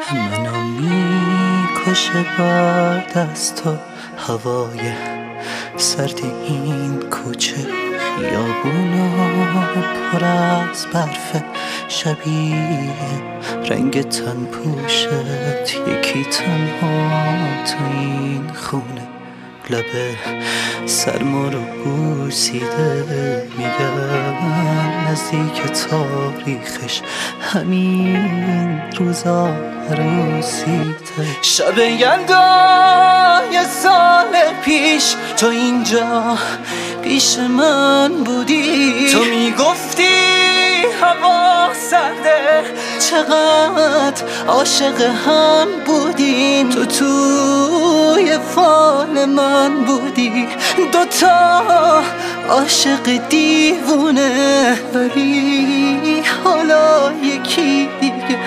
منو میکشه بعد از تو هوای سرد این کوچه، خیابونا پر از برف، شبیه رنگ تن پوشت، یکی تنها تو این خونه، لبه سرما رو بوسیده، میگن نزدیک تاریخش همین روزا عروسیته. شب یلدا یه سال پیش تو اینجا پیش من بودی، تو میگفتی هوا سرده، چقدر عاشق هم بودیم، تو توی فال من بودی، دوتا عاشق دیوونه، ولی حالا یکی دیگه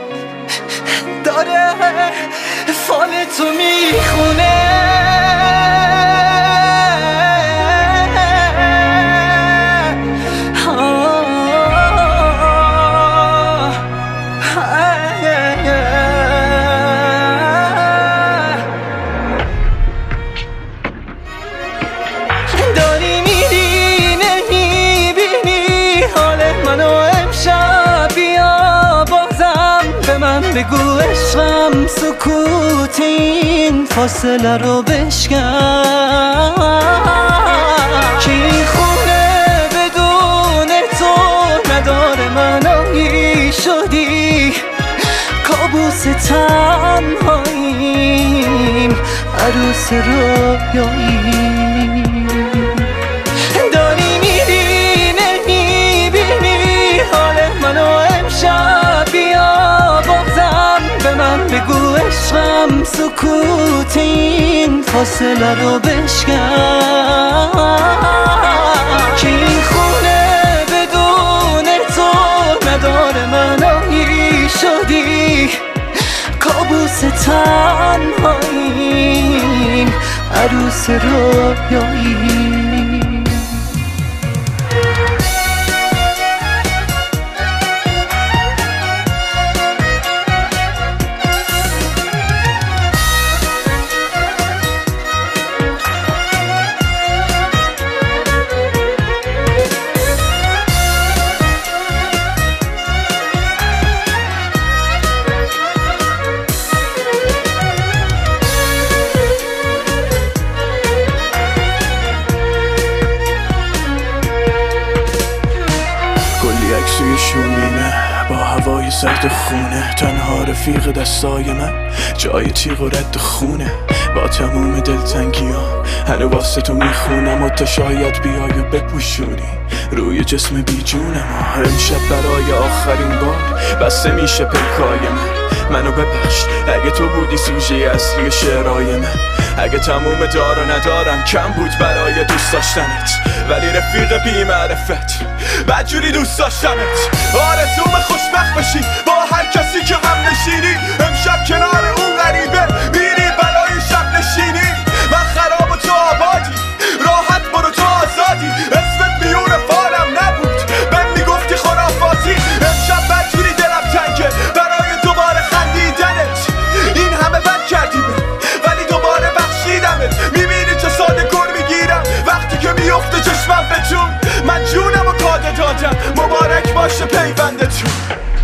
داره فال تو میخونه. داری میری نمیبینی حال منو امشب، بیا بازم به من بگو عشقم، سکوت این فاصله رو بشکن، که این خونه بدون تو نداره منایی، شدی کابوس تنهاییم، عروس رویایی. داری میری نمیبینی حال منو امشب، بیا بازم به من بگو عشقم، سکوت این فاصله رو بشکن، که این خونه بدون تو نداره منایی، شدی کابوس تنهاییم، عروس رویایی. عکسوی شومینه با هوای سرد خونه، تنها رفیق دستای من جای تیغ و رد خونه، با تموم دلتنگیام هنو واسه تو میخونم، و تا شاید بیای و بپوشونی روی جسم بی جونم. امشب برای آخرین بار بسته میشه پلکای منو ببخش اگه تو بودی سوژه اصلی شعرهای من، اگه تموم دار و ندارم کم بود برای دوست داشتنت، ولی رفیق بی معرفت بدجوری دوست داشتنت. آرزوم خوشبخت بشی با هر کسی که هم نشینی، امشب کنار اون غریبه میری برای شب نشینی، من خراب و تو آبادی، راحت برو تو آزادی، اسمت میون فالم نبود بهم میگفتی خرافاتی، امشب بدجوری دلم تنگه برای دوباره خندیدنت، این همه بد کردیمه ولی دوباره بخشیدمت، میبینی چه ساده کن میگیرم وقتی که میفته چشمم به جون، من جونم و کاده دادم، مبارک باشه پیوندتون.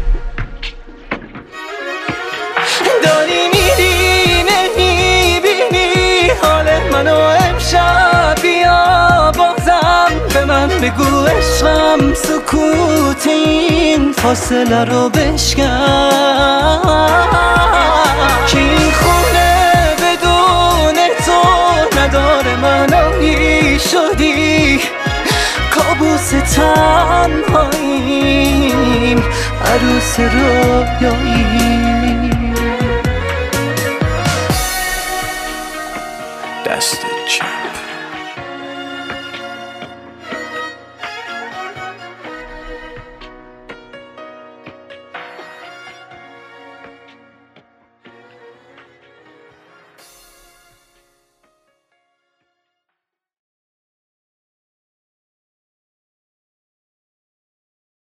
داری میری نمیبینی حال منو امشب، بیا بازم به من بگو عشقم، سکوت این فاصله رو بشکن، که این خونه بدون تو نداره منایی، شدی کابوس تنهاییم، عروس رویایی.